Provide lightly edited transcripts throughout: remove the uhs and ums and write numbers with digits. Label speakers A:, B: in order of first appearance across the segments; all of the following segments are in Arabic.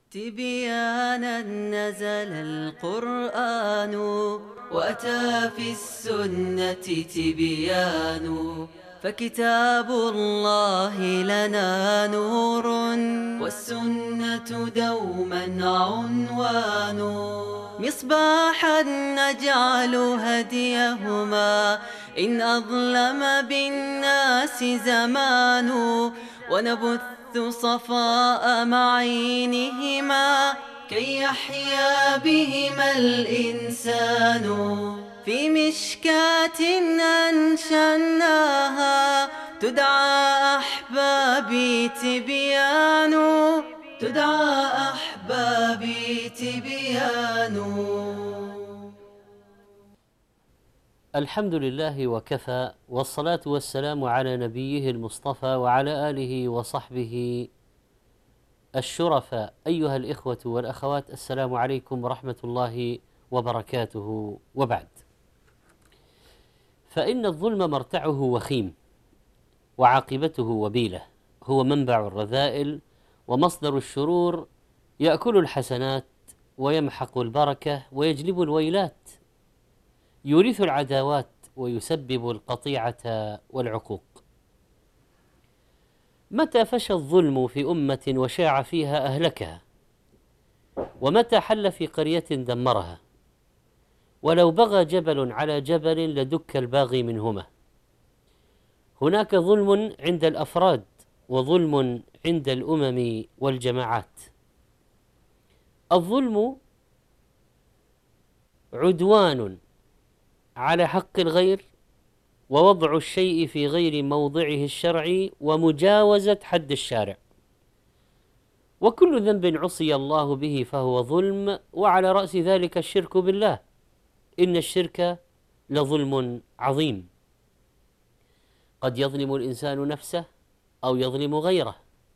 A: تبيانا نزل القرآن وأتى في السنة تبيان، فكتاب الله لنا نور والسنة دوما عنوان، مصباحا نجعل هديهما إن أظلم بالناس زمان، ونبث صفاء معينهما كي يحيا بهما الإنسان، في مشكاة أنشأناها تدعى أحبابي تبيان، تدعى أحبابي تبيان.
B: الحمد لله وكفى، والصلاة والسلام على نبيه المصطفى وعلى آله وصحبه الشرفاء. أيها الإخوة والأخوات، السلام عليكم ورحمة الله وبركاته. وبعد، فإن الظلم مرتعه وخيم وعاقبته وبيلة، هو منبع الرذائل ومصدر الشرور، يأكل الحسنات ويمحق البركة ويجلب الويلات، يورث العداوات ويسبب القطيعة والعقوق. متى فشى الظلم في أمة وشاع فيها أهلكها، ومتى حل في قرية دمرها، ولو بغى جبل على جبل لدك الباغي منهما. هناك ظلم عند الأفراد وظلم عند الأمم والجماعات. الظلم عدوان على حق الغير، ووضع الشيء في غير موضعه الشرعي، ومجاوزة حد الشارع. وكل ذنب عصي الله به فهو ظلم، وعلى رأس ذلك الشرك بالله، إن الشرك لظلم عظيم. قد يظلم الإنسان نفسه أو يظلم غيره،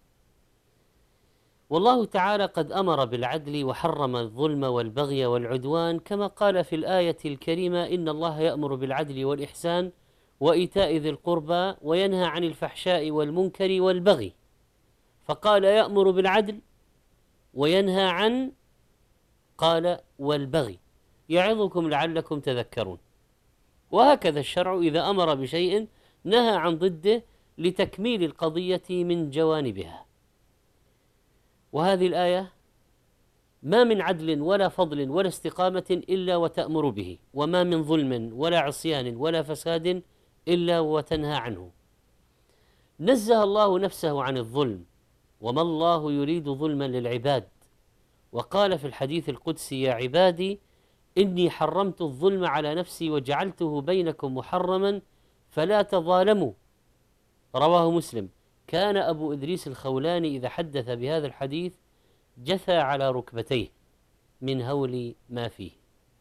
B: والله تعالى قد أمر بالعدل وحرم الظلم والبغي والعدوان، كما قال في الآية الكريمة: إن الله يأمر بالعدل والإحسان وإيتاء ذي القربى وينهى عن الفحشاء والمنكر والبغي. فقال يأمر بالعدل وينهى عن، قال والبغي، يعظكم لعلكم تذكرون. وهكذا الشرع إذا أمر بشيء نهى عن ضده لتكميل القضية من جوانبها. وهذه الآية ما من عدل ولا فضل ولا استقامة إلا وتأمر به، وما من ظلم ولا عصيان ولا فساد إلا وتنهى عنه. نزه الله نفسه عن الظلم، وما الله يريد ظلما للعباد. وقال في الحديث القدسي: يا عبادي إني حرمت الظلم على نفسي وجعلته بينكم محرما فلا تظالموا. رواه مسلم. كان أبو إدريس الخولاني إذا حدث بهذا الحديث جثى على ركبتيه من هول ما فيه.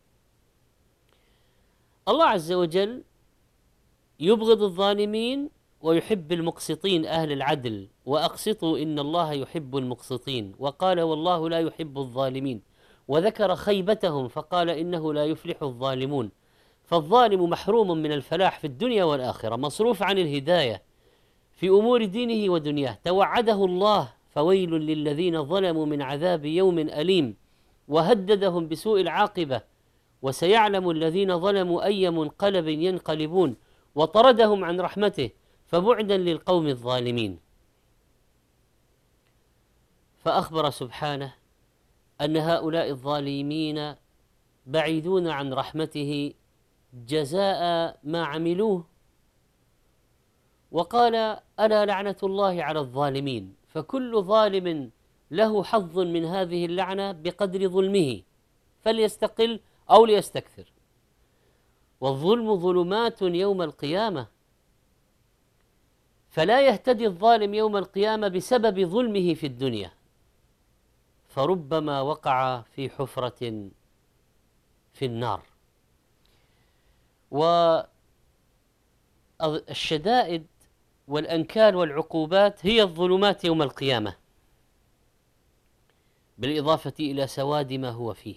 B: الله عز وجل يبغض الظالمين ويحب المقسطين أهل العدل، وأقسطوا إن الله يحب المقسطين. وقال: والله لا يحب الظالمين. وذكر خيبتهم فقال: إنه لا يفلح الظالمون. فالظالم محروم من الفلاح في الدنيا والآخرة، مصروف عن الهداية في أمور دينه ودنياه. توعده الله: فويل للذين ظلموا من عذاب يوم أليم، وهددهم بسوء العاقبة، وسيعلم الذين ظلموا أي منقلب ينقلبون، وطردهم عن رحمته، فبعدا للقوم الظالمين. فأخبر سبحانه أن هؤلاء الظالمين بعيدون عن رحمته جزاء ما عملوه، وقال: ألا لعنة الله على الظالمين. فكل ظالم له حظ من هذه اللعنة بقدر ظلمه، فليستقل أو ليستكثر. والظلم ظلمات يوم القيامة، فلا يهتدي الظالم يوم القيامة بسبب ظلمه في الدنيا، فربما وقع في حفرة في النار. والشدائد والأنكال والعقوبات هي الظلمات يوم القيامة، بالإضافة إلى سواد ما هو فيه.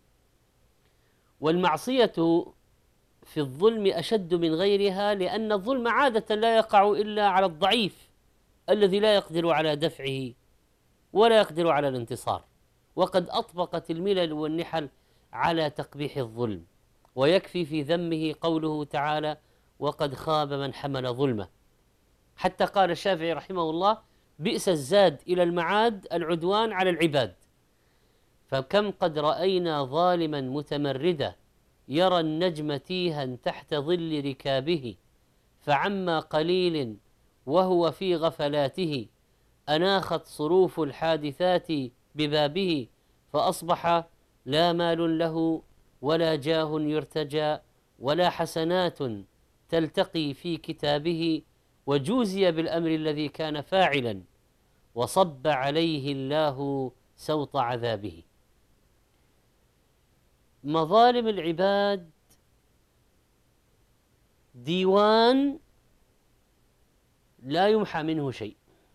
B: والمعصية في الظلم أشد من غيرها، لأن الظلم عادة لا يقع إلا على الضعيف الذي لا يقدر على دفعه ولا يقدر على الانتصار. وقد أطبقت الملل والنحل على تقبيح الظلم، ويكفي في ذمه قوله تعالى: وقد خاب من حمل ظلمه. حتى قال الشافعي رحمه الله: بئس الزاد إلى المعاد العدوان على العباد. فكم قد رأينا ظالما متمردا يرى النجم تيها تحت ظل ركابه، فعما قليل وهو في غفلاته أناخت صروف الحادثات ببابه، فأصبح لا مال له ولا جاه يرتجى ولا حسنات تلتقي في كتابه، وجوزي بالأمر الذي كان فاعلا وصب عليه الله سوط عذابه. مظالم العباد ديوان لا يمحى منه شيء،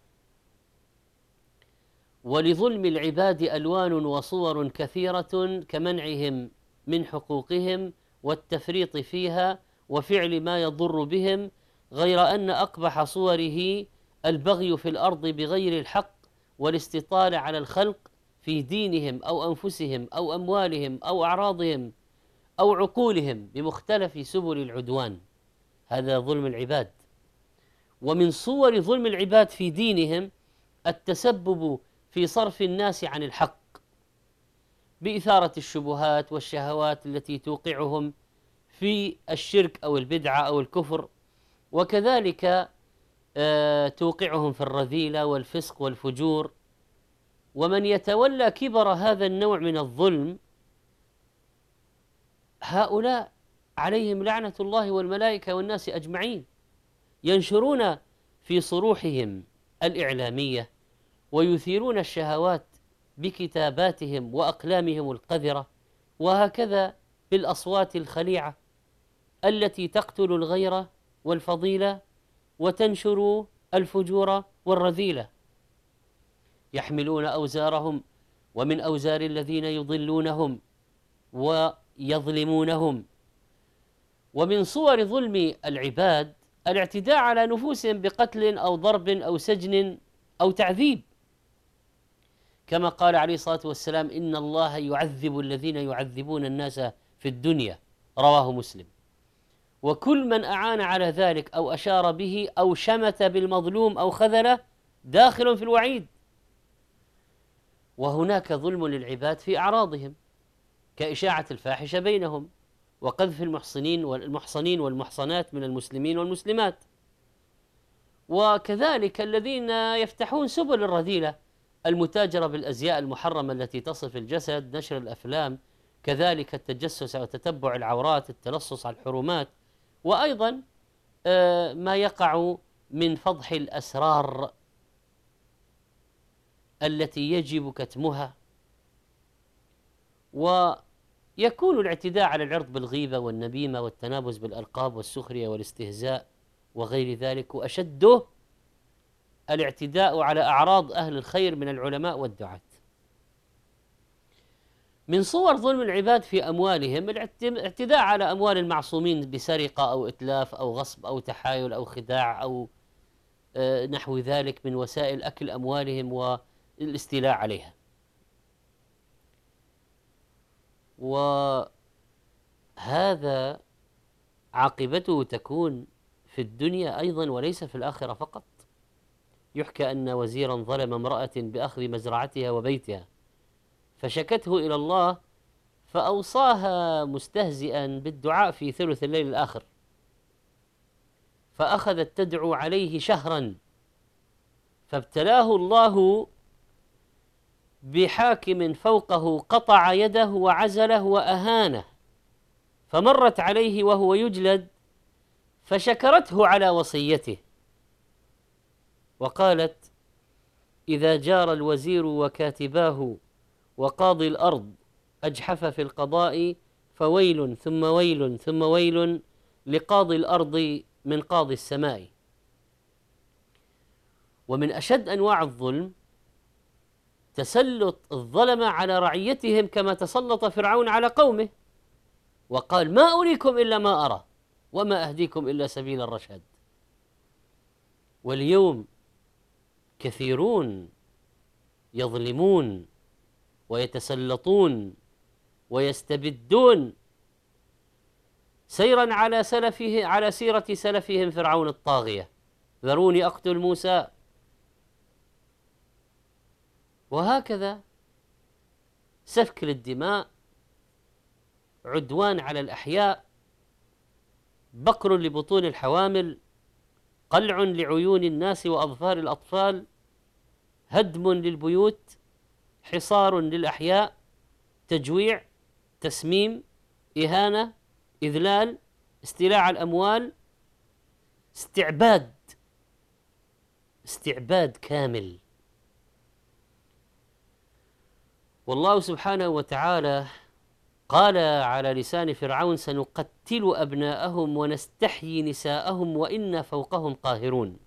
B: ولظلم العباد ألوان وصور كثيرة كمنعهم من حقوقهم والتفريط فيها وفعل ما يضر بهم، غير أن أقبح صوره البغي في الأرض بغير الحق والاستطالة على الخلق في دينهم أو أنفسهم أو أموالهم أو أعراضهم أو عقولهم بمختلف سبل العدوان. هذا ظلم العباد. ومن صور ظلم العباد في دينهم التسبب في صرف الناس عن الحق بإثارة الشبهات والشهوات التي توقعهم في الشرك أو البدعة أو الكفر، وكذلك توقعهم في الرذيلة والفسق والفجور. ومن يتولى كبر هذا النوع من الظلم هؤلاء عليهم لعنة الله والملائكة والناس أجمعين، ينشرون في صروحهم الإعلامية ويثيرون الشهوات بكتاباتهم وأقلامهم القذرة، وهكذا بالأصوات الخليعة التي تقتل الغيرة والفضيلة وتنشر الفجور والرذيلة. يحملون أوزارهم ومن أوزار الذين يضلونهم ويظلمونهم. ومن صور ظلم العباد الاعتداء على نفوسهم بقتل أو ضرب أو سجن أو تعذيب، كما قال عليه الصلاة والسلام: إن الله يعذب الذين يعذبون الناس في الدنيا، رواه مسلم. وكل من أعان على ذلك أو أشار به أو شمت بالمظلوم أو خذله داخل في الوعيد. وهناك ظلم للعباد في أعراضهم كإشاعة الفاحشة بينهم وقذف المحصنين والمحصنات من المسلمين والمسلمات، وكذلك الذين يفتحون سبل الرذيلة، المتاجرة بالأزياء المحرمة التي تصف الجسد، نشر الأفلام، كذلك التجسس وتتبع العورات، التلصص على الحرمات، وأيضا ما يقع من فضح الأسرار التي يجب كتمها. ويكون الاعتداء على العرض بالغيبة والنميمة والتنابز بالألقاب والسخرية والاستهزاء وغير ذلك، وأشده الاعتداء على أعراض أهل الخير من العلماء والدعاة. من صور ظلم العباد في أموالهم الاعتداء على أموال المعصومين بسرقة أو إتلاف أو غصب أو تحايل أو خداع أو نحو ذلك من وسائل أكل أموالهم والاستيلاء عليها. وهذا عاقبته تكون في الدنيا أيضا وليس في الآخرة فقط. يحكى أن وزيرا ظلم امرأة بأخذ مزرعتها وبيتها، فشكته إلى الله فأوصاها مستهزئا بالدعاء في ثلث الليل الآخر، فأخذت تدعو عليه شهرا، فابتلاه الله بحاكم فوقه قطع يده وعزله وأهانه، فمرت عليه وهو يجلد فشكرته على وصيته وقالت: إذا جار الوزير وكاتباه وقاضي الأرض أجحف في القضاء فويل ثم ويل ثم ويل لقاضي الأرض من قاضي السماء. ومن أشد أنواع الظلم تسلط الظلمة على رعيتهم كما تسلط فرعون على قومه وقال: ما أريكم إلا ما أرى وما أهديكم إلا سبيل الرشاد. واليوم كثيرون يظلمون ويتسلطون ويستبدون سيرا على سيرة سلفهم فرعون الطاغية، ذروني أقتل موسى. وهكذا سفك للدماء، عدوان على الأحياء، بقر لبطون الحوامل، قلع لعيون الناس وأظفار الأطفال، هدم للبيوت، حصار للأحياء، تجويع، تسميم، إهانة، إذلال، استيلاء الأموال، استعباد كامل. والله سبحانه وتعالى قال على لسان فرعون: سنقتل أبناءهم ونستحيي نساءهم وإنا فوقهم قاهرون.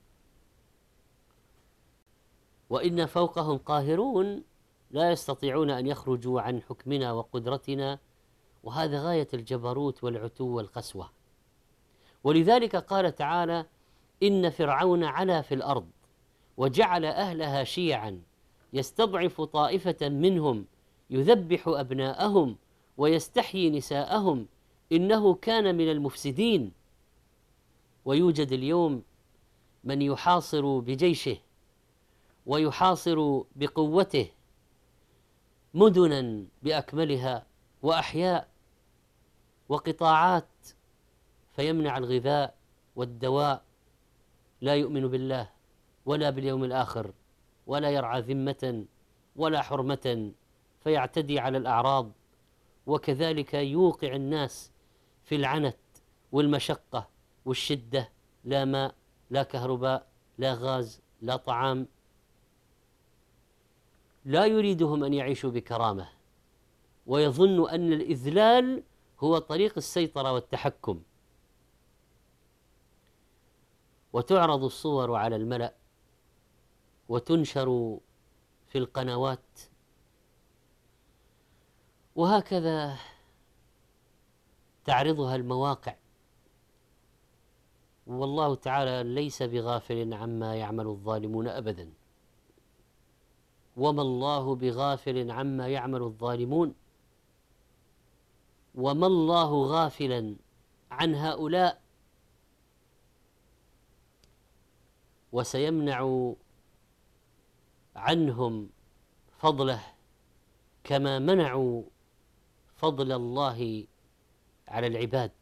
B: وإنا فوقهم قاهرون، لا يستطيعون أن يخرجوا عن حكمنا وقدرتنا، وهذا غاية الجبروت والعتو والقسوة. ولذلك قال تعالى: إن فرعون علا في الأرض وجعل أهلها شيعا يستضعف طائفة منهم يذبح أبناءهم ويستحيي نساءهم إنه كان من المفسدين. ويوجد اليوم من يحاصر بجيشه ويحاصر بقوته مدنا بأكملها وأحياء وقطاعات، فيمنع الغذاء والدواء، لا يؤمن بالله ولا باليوم الآخر ولا يرعى ذمة ولا حرمة، فيعتدي على الأعراض، وكذلك يوقع الناس في العنت والمشقة والشدة، لا ماء، لا كهرباء، لا غاز، لا طعام. لا يريدهم أن يعيشوا بكرامة، ويظن أن الإذلال هو طريق السيطرة والتحكم. وتعرض الصور على الملأ وتنشر في القنوات، وهكذا تعرضها المواقع. والله تعالى ليس بغافل عما يعمل الظالمون أبدا، وما الله بغافل عما يعمل الظالمون، وما الله غافلا عن هؤلاء. وسيمنع عنهم فضله كما منعوا فضل الله على العباد.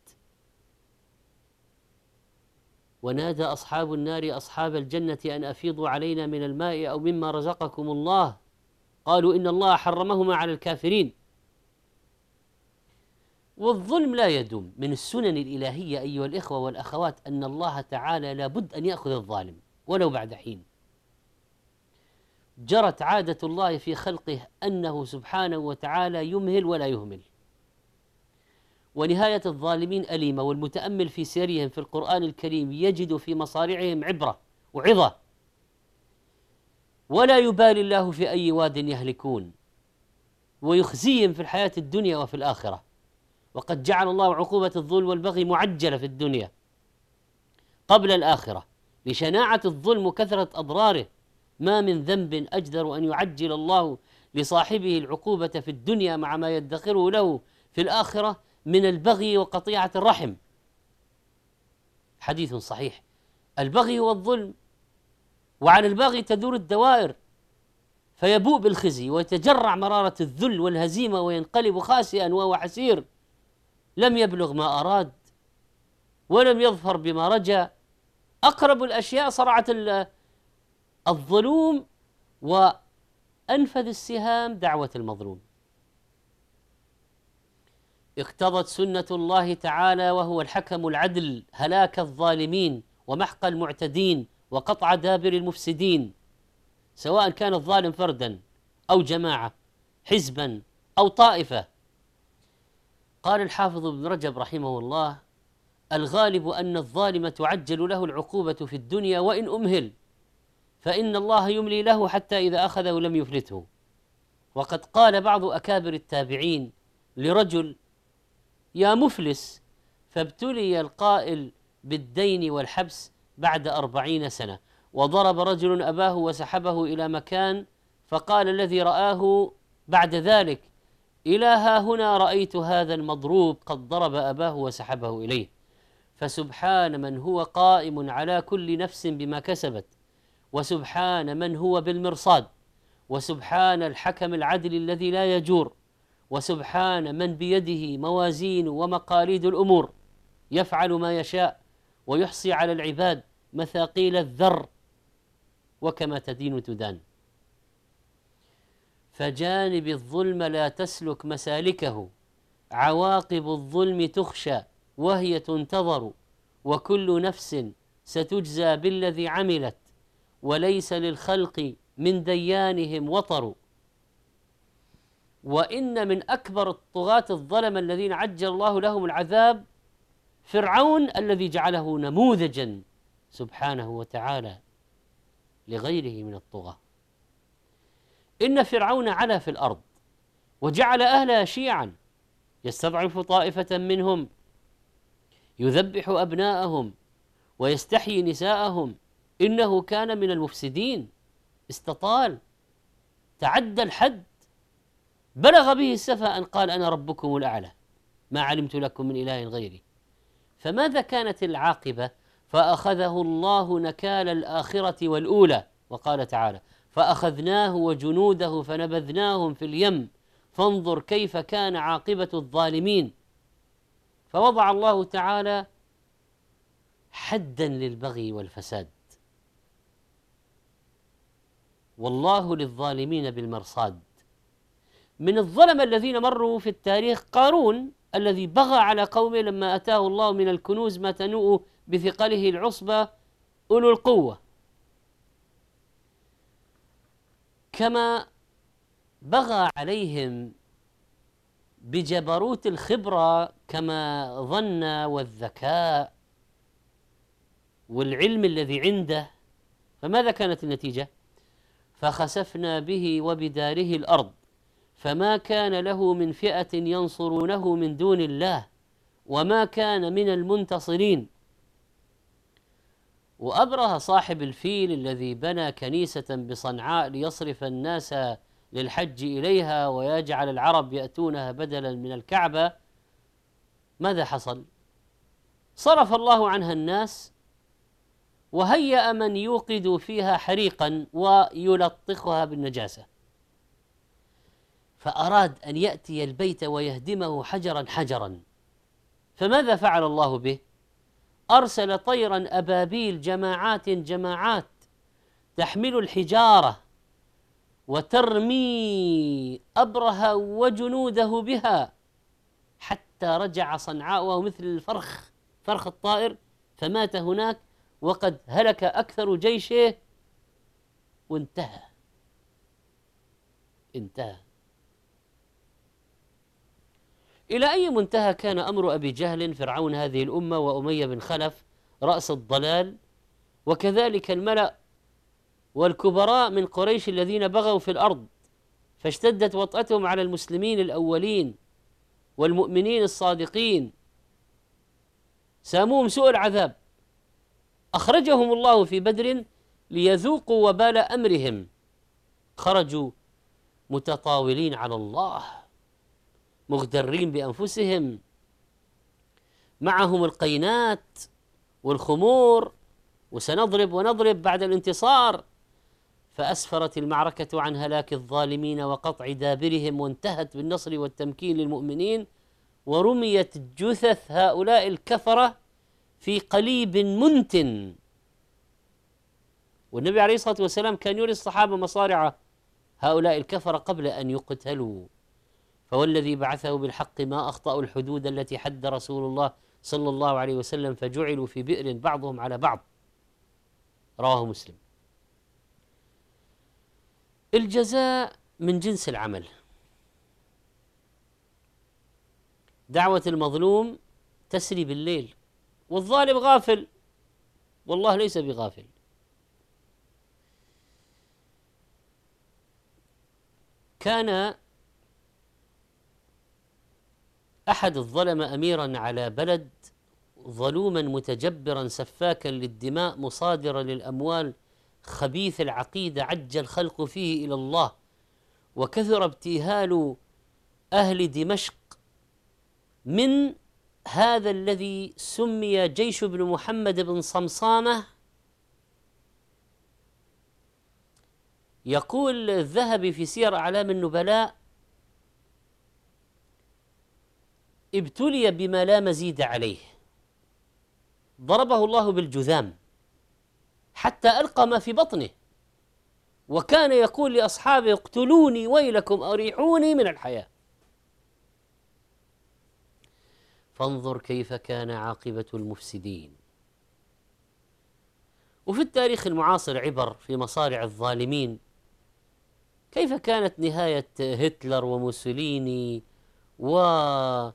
B: ونادى أصحاب النار أصحاب الجنة أن أفيضوا علينا من الماء أو مما رزقكم الله، قالوا إن الله حرمهما على الكافرين. والظلم لا يدوم. من السنن الإلهية أيها الإخوة والأخوات أن الله تعالى لابد أن يأخذ الظالم ولو بعد حين. جرت عادة الله في خلقه أنه سبحانه وتعالى يمهل ولا يهمل، ونهاية الظالمين أليمة. والمتأمل في سيرهم في القرآن الكريم يجد في مصارعهم عبرة وعظة. ولا يبالي الله في أي واد يهلكون، ويخزيهم في الحياة الدنيا وفي الآخرة. وقد جعل الله عقوبة الظلم والبغي معجلة في الدنيا قبل الآخرة لشناعة الظلم وكثرة أضراره. ما من ذنب أجدر أن يعجل الله لصاحبه العقوبة في الدنيا مع ما يدخره له في الآخرة من البغي وقطيعة الرحم. حديث صحيح. البغي هو الظلم، وعن البغي تدور الدوائر، فيبوء بالخزي ويتجرع مرارة الذل والهزيمة وينقلب خاسئا وهو حسير، لم يبلغ ما أراد ولم يظفر بما رجا. أقرب الأشياء صرعة الظلوم، وأنفذ السهام دعوة المظلوم. اقتضت سنة الله تعالى وهو الحكم العدل هلاك الظالمين ومحق المعتدين وقطع دابر المفسدين، سواء كان الظالم فردا أو جماعة، حزبا أو طائفة. قال الحافظ ابن رجب رحمه الله: الغالب أن الظالم تعجل له العقوبة في الدنيا وإن أمهل، فإن الله يملي له حتى إذا أخذه لم يفلته. وقد قال بعض أكابر التابعين لرجل: يا مفلس، فابتلي القائل بالدين والحبس بعد 40 سنة. وضرب رجل أباه وسحبه إلى مكان، فقال الذي رآه: بعد ذلك إلى ها هنا رأيت هذا المضروب قد ضرب أباه وسحبه إليه. فسبحان من هو قائم على كل نفس بما كسبت، وسبحان من هو بالمرصاد، وسبحان الحكم العدل الذي لا يجور، وسبحان من بيده موازين ومقاليد الأمور يفعل ما يشاء ويحصي على العباد مثاقيل الذر، وكما تدين تدان. فجانب الظلم لا تسلك مسالكه، عواقب الظلم تخشى وهي تنتظر، وكل نفس ستجزى بالذي عملت، وليس للخلق من ديانهم وطر. وإن من أكبر الطغاة الظلم الذين عجل الله لهم العذاب فرعون، الذي جعله نموذجا سبحانه وتعالى لغيره من الطغاة. إن فرعون علا في الأرض وجعل أهلها شيعا، يستضعف طائفة منهم، يذبح أبناءهم ويستحيي نساءهم، إنه كان من المفسدين. استطال، تعدى الحد، بلغ به السفة أن قال أنا ربكم الأعلى ما علمت لكم من إله غيري. فماذا كانت العاقبة؟ فأخذه الله نكال الآخرة والأولى، وقال تعالى فأخذناه وجنوده فنبذناهم في اليم فانظر كيف كان عاقبة الظالمين. فوضع الله تعالى حدا للبغي والفساد، والله للظالمين بالمرصاد. من الظلم الذين مروا في التاريخ قارون، الذي بغى على قومه لما أتاه الله من الكنوز ما تنوء بثقله العصبة أولو القوة، كما بغى عليهم بجبروت الخبرة كما ظن والذكاء والعلم الذي عنده. فماذا كانت النتيجة؟ فخسفنا به وبداره الأرض فما كان له من فئة ينصرونه من دون الله وما كان من المنتصرين. وأبره صاحب الفيل الذي بنى كنيسة بصنعاء ليصرف الناس للحج إليها ويجعل العرب يأتونها بدلا من الكعبة، ماذا حصل؟ صرف الله عنها الناس وهيأ من يوقد فيها حريقا ويلطخها بالنجاسة، فأراد أن يأتي البيت ويهدمه حجرا حجرا. فماذا فعل الله به؟ أرسل طيرا أبابيل جماعات جماعات تحمل الحجارة وترمي أبرهة وجنوده بها حتى رجع صنعاء وهو مثل الفرخ، فرخ الطائر، فمات هناك وقد هلك أكثر جيشه وانتهى. إلى أي منتهى كان أمر أبي جهل فرعون هذه الأمة وأمية بن خلف رأس الضلال، وكذلك الملأ والكبراء من قريش الذين بغوا في الأرض فاشتدت وطأتهم على المسلمين الأولين والمؤمنين الصادقين، ساموهم سوء العذاب. أخرجهم الله في بدر ليذوقوا وبال أمرهم، خرجوا متطاولين على الله مغترين بأنفسهم، معهم القينات والخمور، وسنضرب ونضرب بعد الانتصار. فأسفرت المعركة عن هلاك الظالمين وقطع دابرهم، وانتهت بالنصر والتمكين للمؤمنين، ورميت جثث هؤلاء الكفرة في قليب منتن. والنبي عليه الصلاة والسلام كان يري الصحابة مصارع هؤلاء الكفرة قبل أن يقتلوا. فوالذي بعثه بالحق ما أخطأوا الحدود التي حد رسول الله صلى الله عليه وسلم فجعلوا في بئر بعضهم على بعض، رواه مسلم. الجزاء من جنس العمل. دعوة المظلوم تسري بالليل والظالم غافل، والله ليس بغافل. كان أحد الظلمة أميرا على بلد، ظلوما متجبرا سفاكا للدماء مصادرا للأموال، خبيث العقيدة عج الخلق فيه إلى الله، وكثر ابتهال أهل دمشق من هذا الذي سمي جيش بن محمد بن صمصامة. يقول الذهبي في سير أعلام النبلاء: ابتلي بما لا مزيد عليه، ضربه الله بالجذام حتى ألقى ما في بطنه، وكان يقول لأصحابه: اقتلوني ويلكم أريحوني من الحياة. فانظر كيف كان عاقبة المفسدين. وفي التاريخ المعاصر عبر في مصارع الظالمين، كيف كانت نهاية هتلر وموسوليني وطاغية،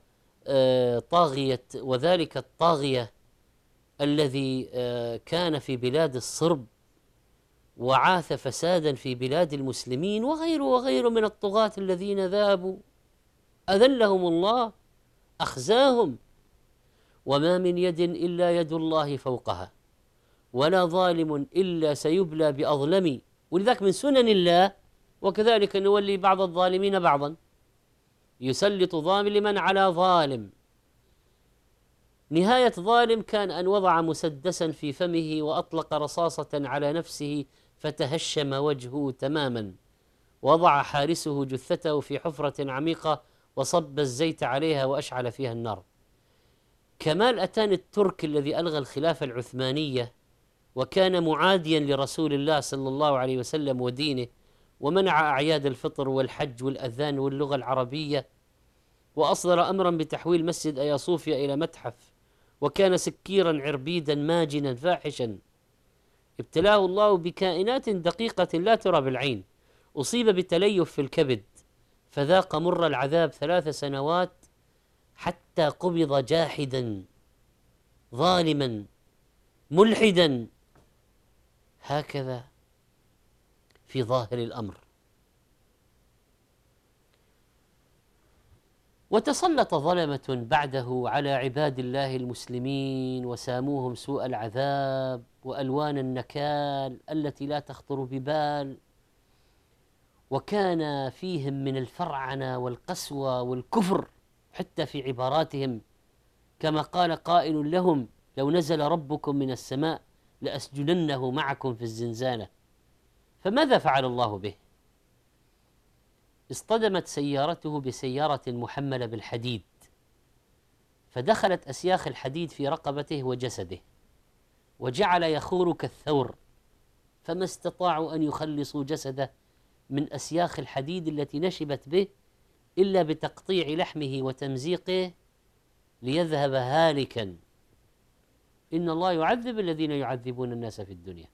B: وذلك الطاغية الذي كان في بلاد الصرب وعاث فسادا في بلاد المسلمين، وغيره وغيره من الطغاة الذين ذابوا، أذلهم الله، أخزاهم. وما من يد إلا يد الله فوقها، ولا ظالم إلا سيبلى بأظلم. ولذلك من سنن الله: وكذلك نولي بعض الظالمين بعضا، يسلط ظالما على ظالم. نهاية ظالم كان أن وضع مسدسا في فمه وأطلق رصاصة على نفسه فتهشم وجهه تماما، وضع حارسه جثته في حفرة عميقة وصب الزيت عليها وأشعل فيها النار. كمال أتان الترك الذي ألغى الخلافة العثمانية وكان معاديا لرسول الله صلى الله عليه وسلم ودينه، ومنع أعياد الفطر والحج والأذان واللغة العربية، وأصدر أمرا بتحويل مسجد آيا صوفيا إلى متحف، وكان سكيرا عربيدا ماجنا فاحشا. ابتلاه الله بكائنات دقيقة لا ترى بالعين. أصيب بتليف في الكبد فذاق مر العذاب 3 سنوات حتى قبض جاحدا ظالما ملحدا. هكذا في ظاهر الأمر. وتسلط ظلمة بعده على عباد الله المسلمين وساموهم سوء العذاب وألوان النكال التي لا تخطر ببال، وكان فيهم من الفرعنة والقسوة والكفر حتى في عباراتهم، كما قال قائل لهم: لو نزل ربكم من السماء لأسجننه معكم في الزنزانة. فماذا فعل الله به؟ اصطدمت سيارته بسيارة محملة بالحديد، فدخلت أسياخ الحديد في رقبته وجسده، وجعل يخور كالثور، فما استطاعوا أن يخلصوا جسده من أسياخ الحديد التي نشبت به إلا بتقطيع لحمه وتمزيقه ليذهب هالكا. إن الله يعذب الذين يعذبون الناس في الدنيا.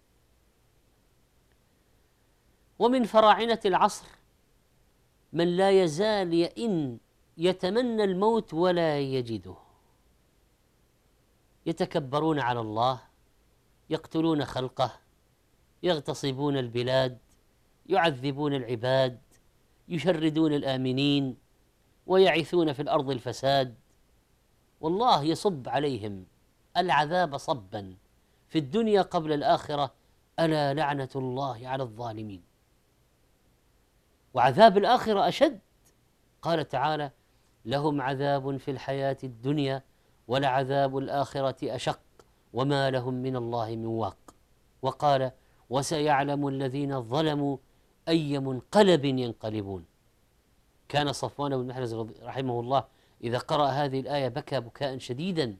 B: ومن فراعنة العصر من لا يزال يئن يتمنى الموت ولا يجده، يتكبرون على الله، يقتلون خلقه، يغتصبون البلاد، يعذبون العباد، يشردون الآمنين، ويعثون في الأرض الفساد، والله يصب عليهم العذاب صبا في الدنيا قبل الآخرة: ألا لعنة الله على الظالمين. وعذاب الآخرة أشد. قال تعالى: لهم عذاب في الحياة الدنيا ولعذاب الآخرة أشق وما لهم من الله من واق. وقال: وسيعلم الذين ظلموا أي منقلب ينقلبون. كان صفوان بن محرز رحمه الله إذا قرأ هذه الآية بكى بكاء شديدا.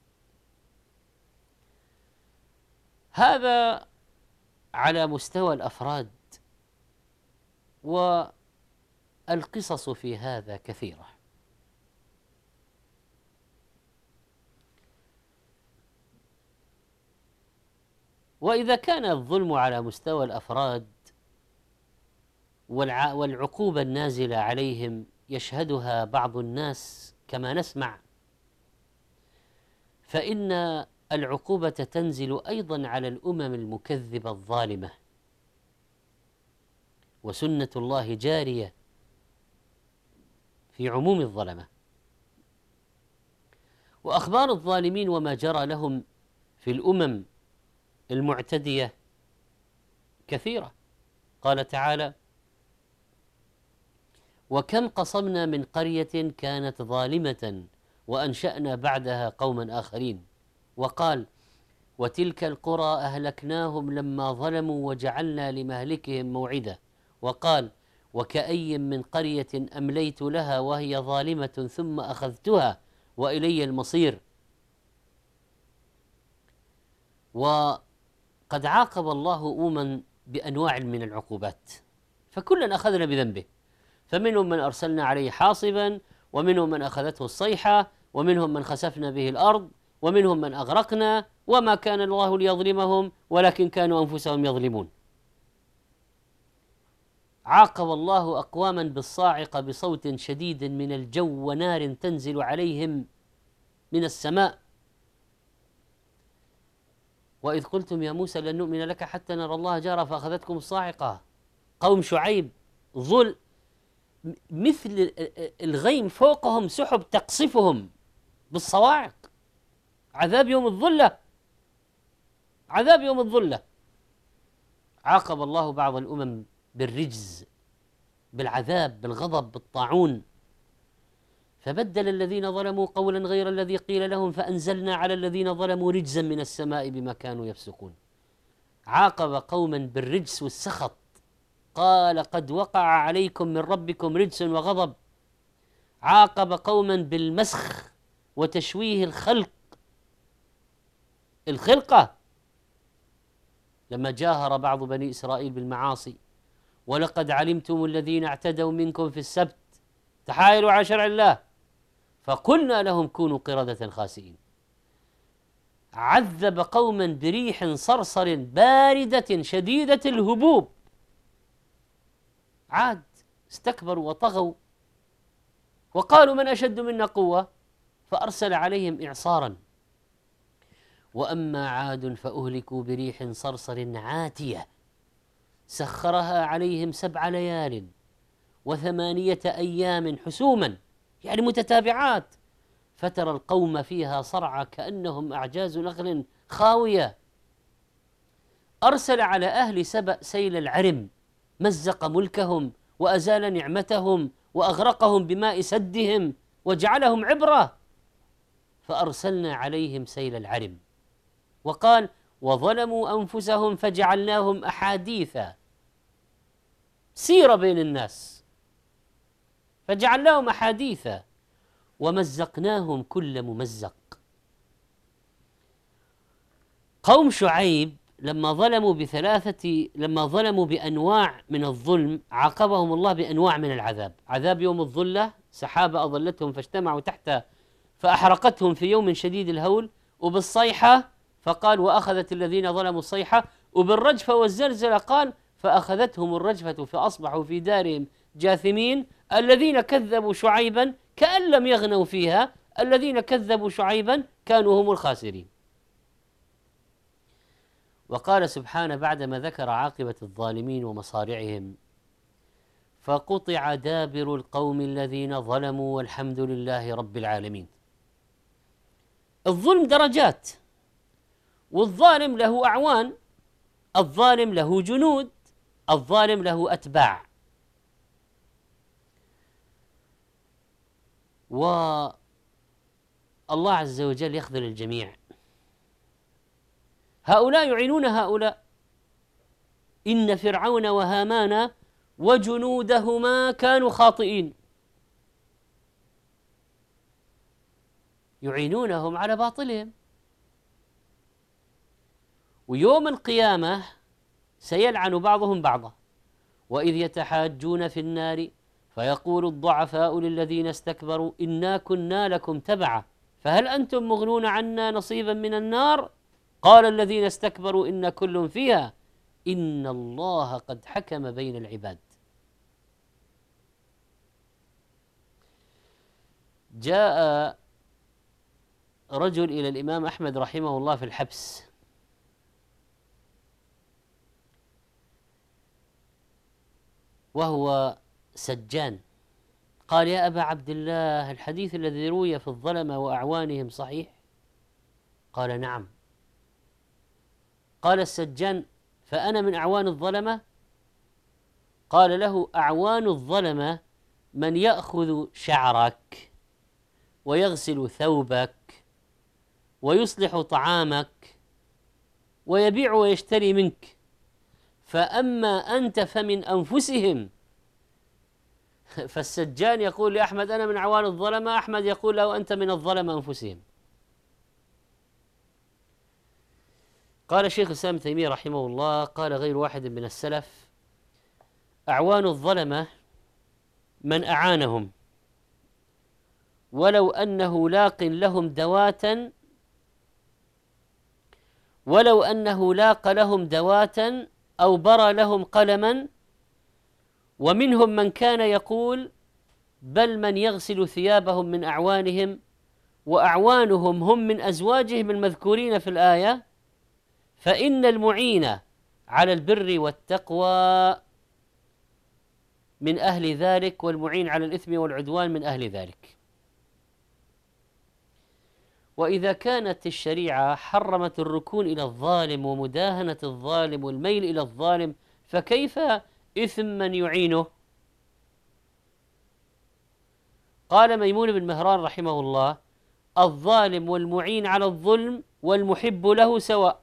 B: هذا على مستوى الأفراد، والقصص في هذا كثيرة. وإذا كان الظلم على مستوى الأفراد والعقوبة النازلة عليهم يشهدها بعض الناس كما نسمع، فإن العقوبة تنزل أيضا على الأمم المكذبة الظالمة، وسنة الله جارية في عموم الظلمة. وأخبار الظالمين وما جرى لهم في الأمم المعتدية كثيرة. قال تعالى: وكم قصمنا من قرية كانت ظالمة وأنشأنا بعدها قوما آخرين. وقال: وتلك القرى أهلكناهم لما ظلموا وجعلنا لمهلكهم موعدا. وقال: وكأي من قرية أمليت لها وهي ظالمة ثم أخذتها وإلي المصير. وقد عاقب الله بأنواع من العقوبات، فكلا أخذنا بذنبه، فمنهم من أرسلنا عليه حاصبا، ومنهم من أخذته الصيحة، ومنهم من خسفنا به الأرض، ومنهم من أغرقنا، وما كان الله ليظلمهم ولكن كانوا أنفسهم يظلمون. عاقب الله أقواما بالصاعقة بصوت شديد من الجو ونار تنزل عليهم من السماء. وإذ قلتم يا موسى لن نؤمن لك حتى نرى الله جارا فأخذتكم الصاعقة. قوم شعيب مثل الغيم فوقهم سحب تقصفهم بالصواعق. عذاب يوم الظلة، عذاب يوم الظلة. عاقب الله بعض الأمم بالرجز، بالعذاب، بالغضب، بالطاعون. فبدل الذين ظلموا قولا غير الذي قيل لهم فأنزلنا على الذين ظلموا رجزا من السماء بما كانوا يفسقون. عاقب قوما بالرجس والسخط، قال: قد وقع عليكم من ربكم رجس وغضب. عاقب قوما بالمسخ وتشويه الخلقة لما جاهر بعض بني إسرائيل بالمعاصي: ولقد علمتم الذين اعتدوا منكم في السبت تحايلوا على شرع الله فقلنا لهم كونوا قردة خاسئين. عذب قوما بريح صرصر باردة شديدة الهبوب. عاد استكبروا وطغوا وقالوا من أشد منا قوة فأرسل عليهم إعصارا. وأما عاد فأهلكوا بريح صرصر عاتية سخرها عليهم 7 ليال و8 أيام حسوما، يعني متتابعات، فترى القوم فيها صرعى كأنهم أعجاز نخل خاوية. أرسل على أهل سبأ سيل العرم، مزق ملكهم وأزال نعمتهم وأغرقهم بماء سدهم وجعلهم عبرة، فأرسلنا عليهم سيل العرم. وقال: وظلموا أنفسهم فجعلناهم أحاديثا، سيرة بين الناس، فجعلناهم أحاديثا ومزقناهم كل ممزق. قوم شعيب لما ظلموا بأنواع من الظلم عاقبهم الله بأنواع من العذاب. عذاب يوم الظلة، سحابة أظلتهم فاجتمعوا تحت فأحرقتهم في يوم شديد الهول، وبالصيحة فقال: وأخذت الذين ظلموا الصيحة، وبالرجفة والزلزلة قال: فأخذتهم الرجفة فأصبحوا في دارهم جاثمين. الذين كذبوا شعيبا كأن لم يغنوا فيها، الذين كذبوا شعيبا كانوا هم الخاسرين. وقال سبحانه بعدما ذكر عاقبة الظالمين ومصارعهم: فقطع دابر القوم الذين ظلموا والحمد لله رب العالمين. الظلم درجات، والظالم له أعوان، الظالم له جنود، الظالم له أتباع. والله عز وجل يخذل الجميع. هؤلاء يعينون هؤلاء. إن فرعون وهامان وجنودهما كانوا خاطئين، يعينونهم على باطلهم. ويوم القيامة سيلعن بعضهم بعضا: وإذ يتحاجون في النار فيقول الضعفاء للذين استكبروا إنا كنا لكم تبعا فهل أنتم مغنون عنا نصيبا من النار قال الذين استكبروا إن كل فيها إن الله قد حكم بين العباد. جاء رجل إلى الإمام أحمد رحمه الله في الحبس، وهو سجان. قال: يا أبا عبد الله، الحديث الذي روي في الظلمة وأعوانهم صحيح؟ قال: نعم. قال السجان: فأنا من أعوان الظلمة؟ قال له: أعوان الظلمة من يأخذ شعرك ويغسل ثوبك ويصلح طعامك ويبيع ويشتري منك، فأما أنت فمن أنفسهم. فالسجان يقول لأحمد أنا من أعوان الظلمة، أحمد يقول له أنت من الظلمة أنفسهم. قال شيخ الإسلام ابن تيمية رحمه الله، قال غير واحد من السلف: أعوان الظلمة من أعانهم ولو أنه لاق لهم دواتا، ولو أنه لاق لهم دواتا أو برى لهم قلما. ومنهم من كان يقول: بل من يغسل ثيابهم من أعوانهم، وأعوانهم هم من أزواجهم المذكورين في الآية، فإن المعين على البر والتقوى من أهل ذلك، والمعين على الإثم والعدوان من أهل ذلك. وإذا كانت الشريعة حرمت الركون إلى الظالم ومداهنة الظالم والميل إلى الظالم، فكيف إثم من يعينه؟ قال ميمون بن مهران رحمه الله: الظالم والمعين على الظلم والمحب له سواء.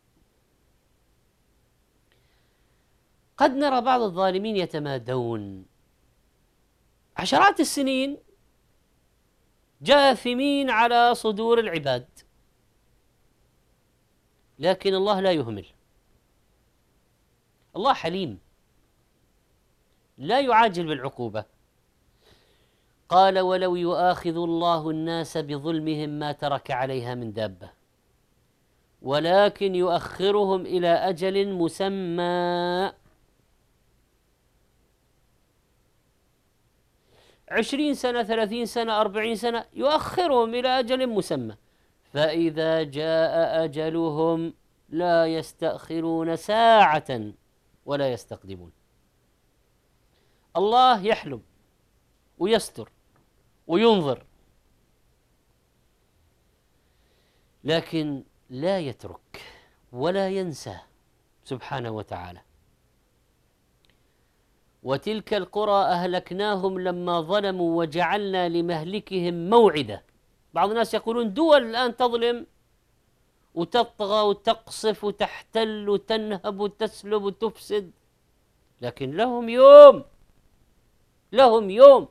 B: قد نرى بعض الظالمين يتمادون عشرات السنين جاثمين على صدور العباد، لكن الله لا يهمل. الله حليم لا يعاجل بالعقوبة. قال: ولو يؤاخذ الله الناس بظلمهم ما ترك عليها من دابة، ولكن يؤخرهم إلى أجل مسمى. 20 سنة 30 سنة 40 سنة يؤخرهم إلى أجل مسمى، فإذا جاء أجلهم لا يستأخرون ساعة ولا يستقدمون. الله يحلم ويستر وينظر، لكن لا يترك ولا ينسى سبحانه وتعالى. وتلك القرى أهلكناهم لما ظلموا وجعلنا لمهلكهم موعدا. بعض الناس يقولون دول الآن تظلم وتطغى وتقصف وتحتل وتنهب وتسلب وتفسد، لكن لهم يوم، لهم يوم.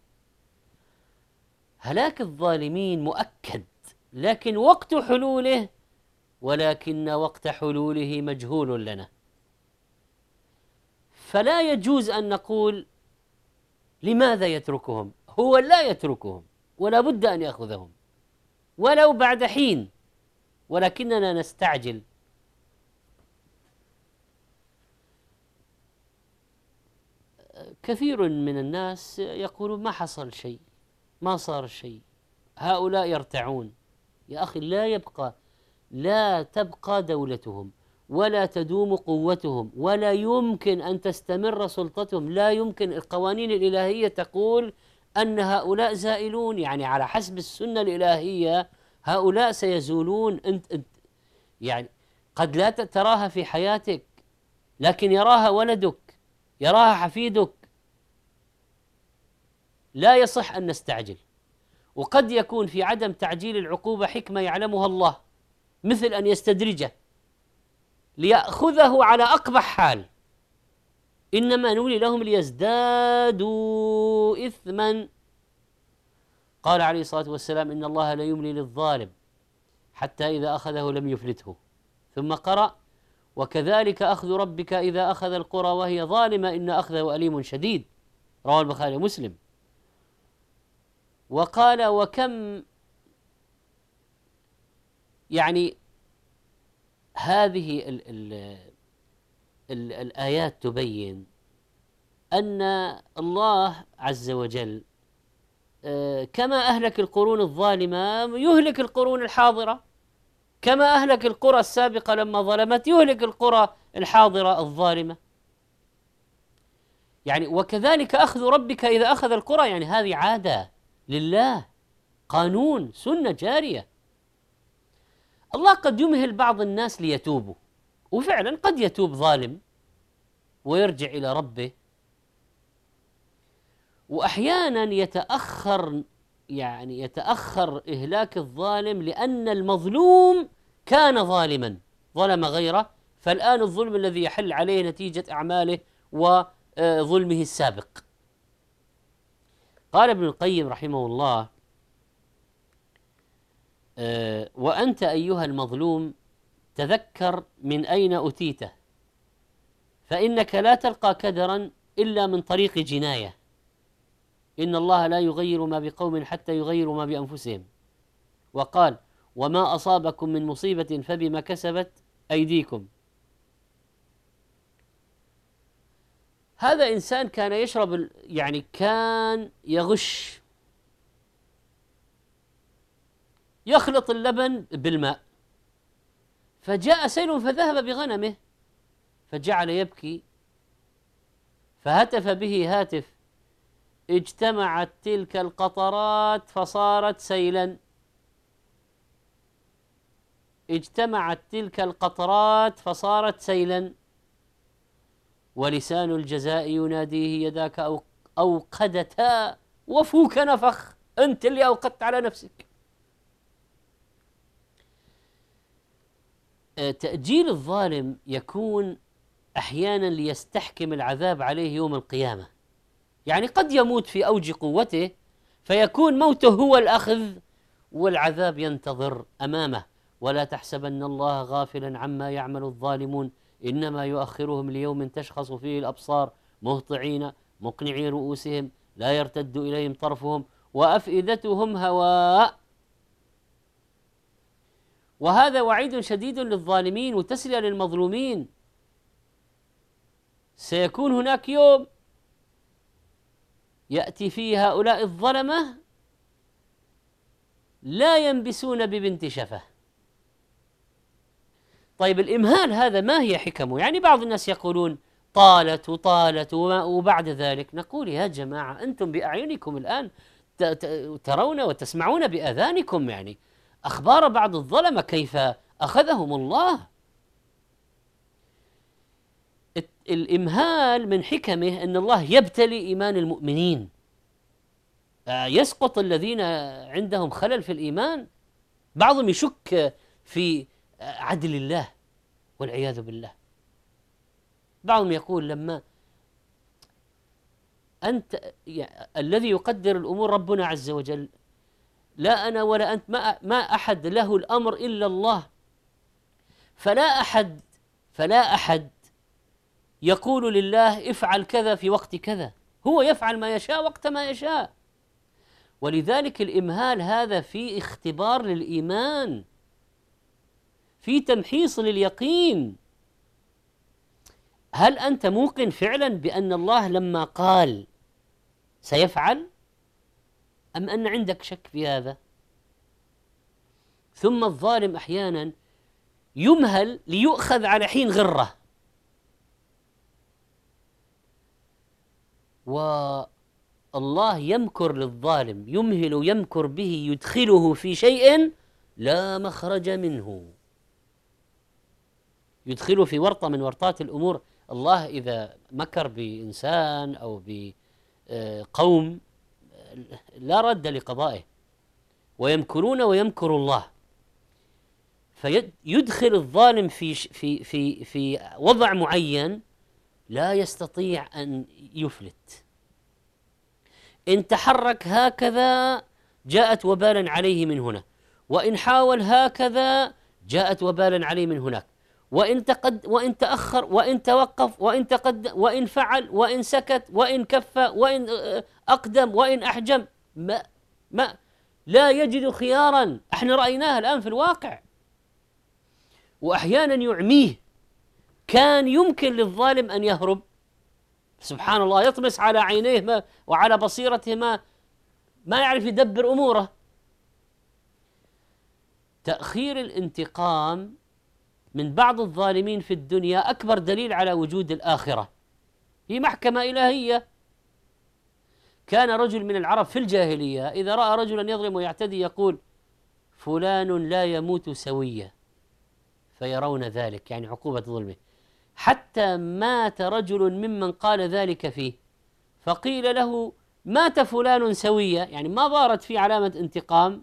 B: هلاك الظالمين مؤكد، لكن وقت حلوله، ولكن وقت حلوله مجهول لنا. فلا يجوز أن نقول لماذا يتركهم، هو لا يتركهم ولا بد أن يأخذهم ولو بعد حين، ولكننا نستعجل. كثير من الناس يقولون ما حصل شيء، ما صار شيء، هؤلاء يرتعون. يا أخي لا تبقى دولتهم ولا تدوم قوتهم ولا يمكن أن تستمر سلطتهم. لا يمكن. القوانين الإلهية تقول أن هؤلاء زائلون، يعني على حسب السنة الإلهية هؤلاء سيزولون. أنت يعني قد لا تراها في حياتك، لكن يراها ولدك، يراها حفيدك. لا يصح أن نستعجل. وقد يكون في عدم تعجيل العقوبة حكمة يعلمها الله، مثل أن يستدرجه ليأخذه على أقبح حال. إنما نولي لهم ليزدادوا إثما. قال عليه الصلاة والسلام: إن الله لا يملي للظالم حتى إذا أخذه لم يفلته. ثم قرأ: وكذلك أخذ ربك إذا أخذ القرى وهي ظالمة إن أخذه أليم شديد. رواه البخاري ومسلم. وقال: وكم يعني هذه الآيات تبين أن الله عز وجل كما أهلك القرون الظالمة يهلك القرون الحاضرة، كما أهلك القرى السابقة لما ظلمت يهلك القرى الحاضرة الظالمة. يعني وكذلك أخذ ربك إذا أخذ القرى، يعني هذه عادة لله، قانون، سنة جارية. الله قد يمهل بعض الناس ليتوبوا، وفعلا قد يتوب ظالم ويرجع إلى ربه، وأحيانا يتأخر، يعني يتأخر إهلاك الظالم لأن المظلوم كان ظالما، ظلم غيره، فالآن الظلم الذي يحل عليه نتيجة أعماله وظلمه السابق. قال ابن القيم رحمه الله: وأنت أيها المظلوم تذكر من أين أتيته، فإنك لا تلقى كدرا إلا من طريق جناية، إن الله لا يغير ما بقوم حتى يغيروا ما بأنفسهم. وقال: وما أصابكم من مصيبة فبما كسبت أيديكم. هذا إنسان كان يشرب، يعني كان يغش، يخلط اللبن بالماء، فجاء سيل فذهب بغنمه، فجعل يبكي، فهتف به هاتف: اجتمعت تلك القطرات فصارت سيلا، اجتمعت تلك القطرات فصارت سيلا، ولسان الجزاء يناديه يداك أوقدتا وفوك نفخ، أنت اللي أوقدت على نفسك. تأجيل الظالم يكون أحيانا ليستحكم العذاب عليه يوم القيامة، يعني قد يموت في أوج قوته فيكون موته هو الأخذ والعذاب ينتظر أمامه. ولا تحسبن الله غافلا عما يعمل الظالمون إنما يؤخرهم ليوم تشخص فيه الأبصار مهطعين مقنعي رؤوسهم لا يرتد إليهم طرفهم وأفئدتهم هواء. وهذا وعيد شديد للظالمين وتسلية للمظلومين. سيكون هناك يوم يأتي فيه هؤلاء الظلمة لا ينبسون ببنت شفة. طيب الإمهال هذا ما هي حكمه؟ يعني بعض الناس يقولون طالت وطالت وبعد ذلك نقول يا جماعة أنتم بأعينكم الآن ترون وتسمعون بآذانكم يعني أخبار بعض الظلمة كيف أخذهم الله. الإمهال من حكمه أن الله يبتلي إيمان المؤمنين، يسقط الذين عندهم خلل في الإيمان، بعضهم يشك في عدل الله والعياذ بالله. بعضهم يقول لما أنت الذي يقدر الأمور ربنا عز وجل، لا أنا ولا أنت، ما أحد له الأمر إلا الله، فلا أحد يقول لله افعل كذا في وقت كذا، هو يفعل ما يشاء وقت ما يشاء. ولذلك الإمهال هذا في اختبار للإيمان، في تمحيص لليقين. هل أنت موقن فعلا بأن الله لما قال سيفعل، أم أن عندك شك في هذا؟ ثم الظالم أحيانا يمهل ليؤخذ على حين غرة، والله يمكر للظالم، يمهل يمكر به، يدخله في شيء لا مخرج منه، يدخله في ورطة من ورطات الأمور. الله إذا مكر بإنسان أو بقوم لا رد لقضائه، ويمكرون ويمكر الله، فيدخل الظالم في وضع معين لا يستطيع أن يفلت. إن تحرك هكذا جاءت وبالا عليه من هنا، وإن حاول هكذا جاءت وبالا عليه من هناك، وإن تأخر وإن توقف وإن تقدم وإن فعل وإن سكت وإن كف وإن أقدم وإن أحجم ما لا يجد خيارا. احنا رأيناها الآن في الواقع. وأحيانا يعميه، كان يمكن للظالم أن يهرب، سبحان الله يطمس على عينيه وعلى بصيرته ما يعرف يدبر أموره. تأخير الانتقام من بعض الظالمين في الدنيا أكبر دليل على وجود الآخرة، هي محكمة إلهية. كان رجل من العرب في الجاهلية إذا رأى رجلا يظلم ويعتدي يقول فلان لا يموت سويا، فيرون ذلك يعني عقوبة ظلمه، حتى مات رجل ممن قال ذلك فيه، فقيل له مات فلان سوية، يعني ما ظهرت فيه علامة انتقام،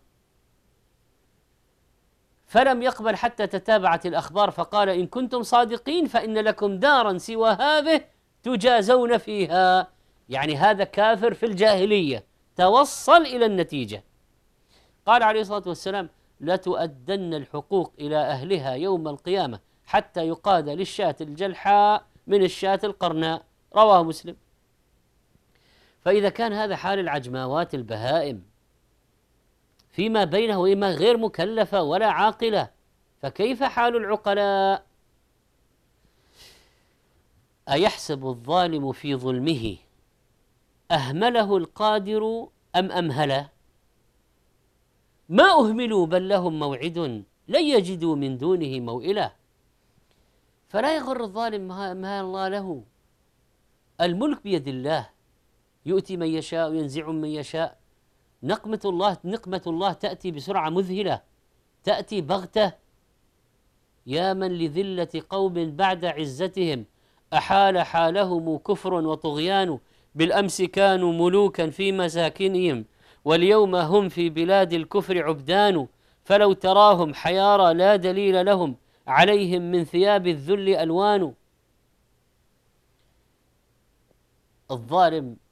B: فلم يقبل حتى تتابعت الأخبار فقال إن كنتم صادقين فإن لكم دارا سوى هذه تجازون فيها. يعني هذا كافر في الجاهلية توصل إلى النتيجة. قال عليه الصلاة والسلام لتؤدن الحقوق إلى أهلها يوم القيامة حتى يقاد للشاة الجلحاء من الشاة القرناء، رواه مسلم. فإذا كان هذا حال العجماوات البهائم فيما بينه وإما غير مكلفة ولا عاقلة، فكيف حال العقلاء؟ أيحسب الظالم في ظلمه أهمله القادر أم أمهله؟ ما أهملوا بل لهم موعد لن يجدوا من دونه موئلة. فلا يغر الظالم ما الله له، الملك بيد الله، يؤتي من يشاء وينزع من يشاء. نقمة الله تأتي بسرعة مذهلة، تأتي بغتة. يا من لذلة قوم بعد عزتهم أحال حالهم كفر وطغيان، بالأمس كانوا ملوكا في مساكنهم واليوم هم في بلاد الكفر عبدان، فلو تراهم حيارى لا دليل لهم عليهم من ثياب الذل ألوان. الظالم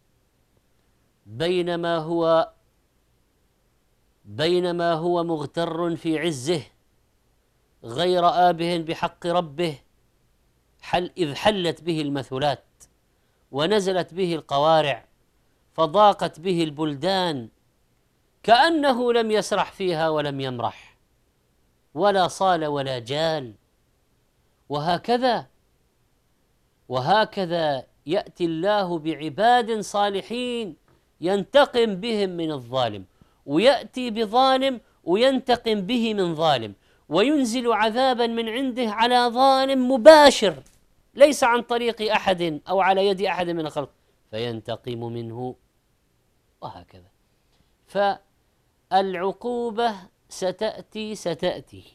B: بينما هو مغتر في عزه غير آبه بحق ربه إذ حلت به المثلات ونزلت به القوارع فضاقت به البلدان، كأنه لم يسرح فيها ولم يمرح ولا صال ولا جال. وهكذا يأتي الله بعباد صالحين ينتقم بهم من الظالم، ويأتي بظالم وينتقم به من ظالم، وينزل عذابا من عنده على ظالم مباشر ليس عن طريق أحد أو على يد أحد من الخلق فينتقم منه، وهكذا. فالعقوبة ستأتي.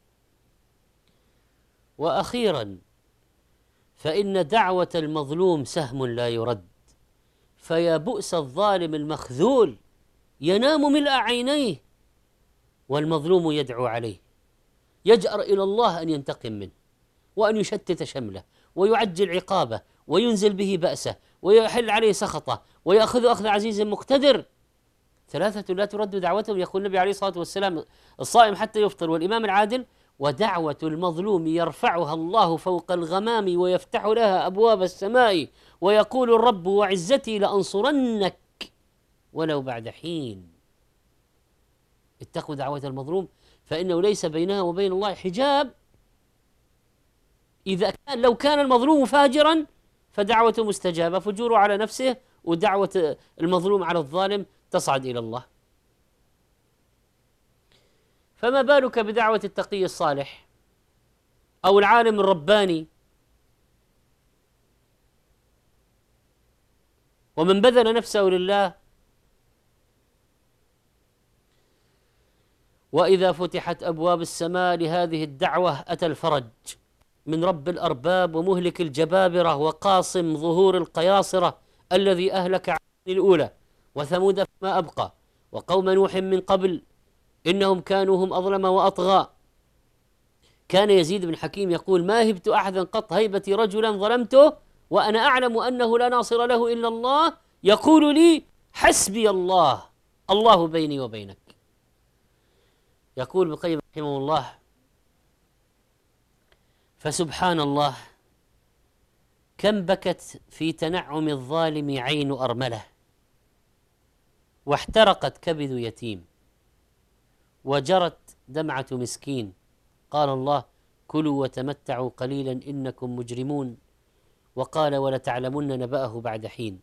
B: وأخيرا فإن دعوة المظلوم سهم لا يرد، فيا بؤس الظالم المخذول ينام ملء عينيه والمظلوم يدعو عليه، يجأر إلى الله أن ينتقم منه وأن يشتت شمله ويعجل عقابه وينزل به بأسه ويحل عليه سخطه ويأخذ أخذ عزيز مقتدر. ثلاثة لا ترد دعوتهم، يقول النبي عليه الصلاة والسلام الصائم حتى يفطر والإمام العادل، ودعوة المظلوم يرفعها الله فوق الغمام ويفتح لها أبواب السماء ويقول الرب وعزتي لأنصرنك ولو بعد حين. اتقوا دعوة المظلوم فإنه ليس بينها وبين الله حجاب. لو كان المظلوم فاجرا فدعوته مستجابة، فجوره على نفسه ودعوة المظلوم على الظالم تصعد إلى الله. فما بالك بدعوة التقي الصالح أو العالم الرباني؟ ومن بذل نفسه لله. وإذا فتحت أبواب السماء لهذه الدعوة أتى الفرج من رب الأرباب ومهلك الجبابرة وقاصم ظهور القياصرة الذي أهلك عاد الأولى وثمود فيما أبقى وقوم نوح من قبل إنهم كانوا هم أظلم وأطغى. كان يزيد بن حكيم يقول ما هبت أحدا قط هيبتي رجلا ظلمته وأنا أعلم أنه لا ناصر له إلا الله يقول لي حسبي الله، الله بيني وبينك. يقول ابن القيم رحمه الله فسبحان الله كم بكت في تنعم الظالم عين أرملة، واحترقت كبد يتيم، وجرت دمعة مسكين. قال الله كلوا وتمتعوا قليلا إنكم مجرمون، وقال ولتعلمن نبأه بعد حين.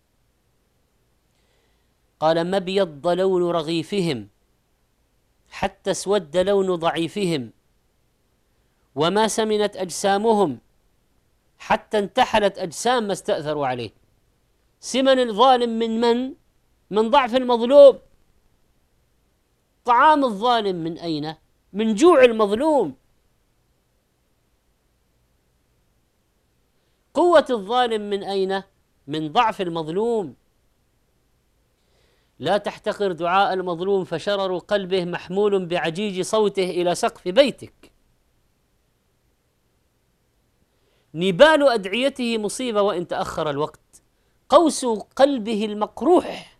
B: قال ما ابيض لون رغيفهم حتى اسود لون ضعيفهم، وما سمنت أجسامهم حتى انتحلت أجسام ما استأثروا عليه. سمن الظالم من ضعف المظلوم. طعام الظالم من أين؟ من جوع المظلوم. قوة الظالم من أين؟ من ضعف المظلوم. لا تحتقر دعاء المظلوم فشرر قلبه محمول بعجيج صوته إلى سقف بيتك. نبال أدعيته مصيبة وإن تأخر الوقت، قوس قلبه المقروح،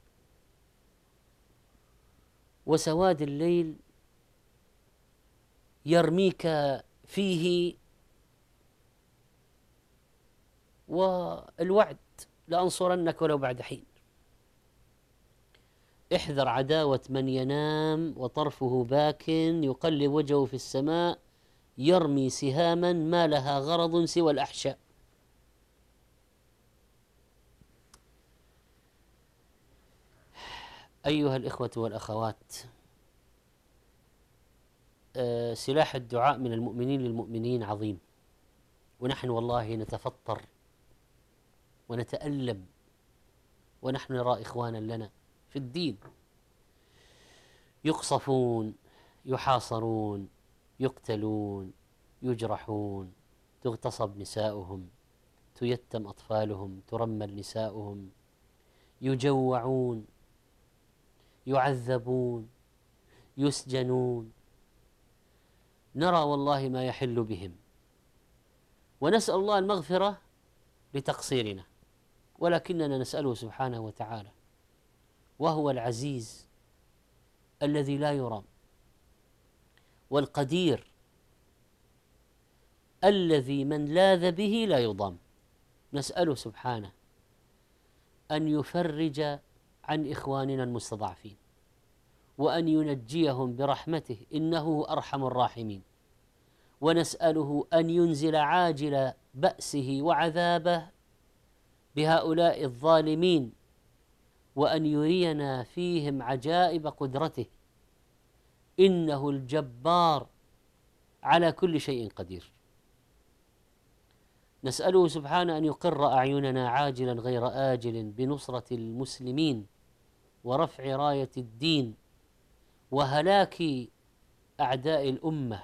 B: وسواد الليل يرميك فيه، والوعد لأنصرنك ولو بعد حين. احذر عداوة من ينام وطرفه باك يقلب وجهه في السماء يرمي سهاما ما لها غرض سوى الأحشاء. أيها الإخوة والأخوات، سلاح الدعاء من المؤمنين للمؤمنين عظيم، ونحن والله نتفطر ونتألم ونحن نرى إخوانا لنا في الدين يقصفون، يحاصرون، يقتلون، يجرحون، تغتصب نساؤهم، تيتم أطفالهم، ترمل نساؤهم، يجوعون، يعذبون، يسجنون. نرى والله ما يحل بهم، ونسأل الله المغفرة لتقصيرنا، ولكننا نسأله سبحانه وتعالى، وهو العزيز الذي لا يرام، والقدير الذي من لاذ به لا يضام. نسأله سبحانه أن يفرج عن إخواننا المستضعفين، وأن ينجيهم برحمته إنه أرحم الراحمين، ونسأله أن ينزل عاجل بأسه وعذابه بهؤلاء الظالمين، وأن يرينا فيهم عجائب قدرته إنه الجبار على كل شيء قدير. نسأله سبحانه أن يقر أعيننا عاجلا غير آجل بنصرة المسلمين ورفع راية الدين وهلاك أعداء الأمة،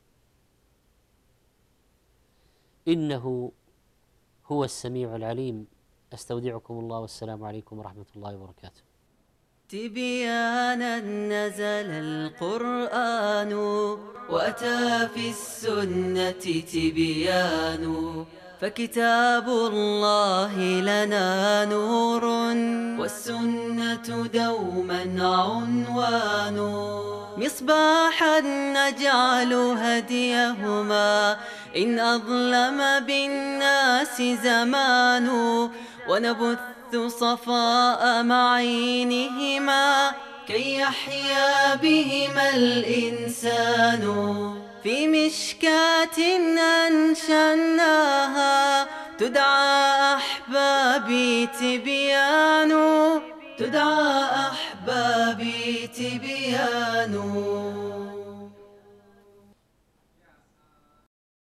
B: إنه هو السميع العليم. أستودعكم الله، والسلام عليكم ورحمة الله وبركاته.
A: تبيانا نزل القرآن وأتى في السنة تبيان، فكتاب الله لنا نور والسنة دوما عنوان، مصباحا نجعل هديهما إن أظلم بالناس زمان، ونبث صفاء معينهما كي يحيا بهما الإنسان، في مشكاة أنشأناها تدعى أحبابي تبيان، تدعى أحبابي تبيان.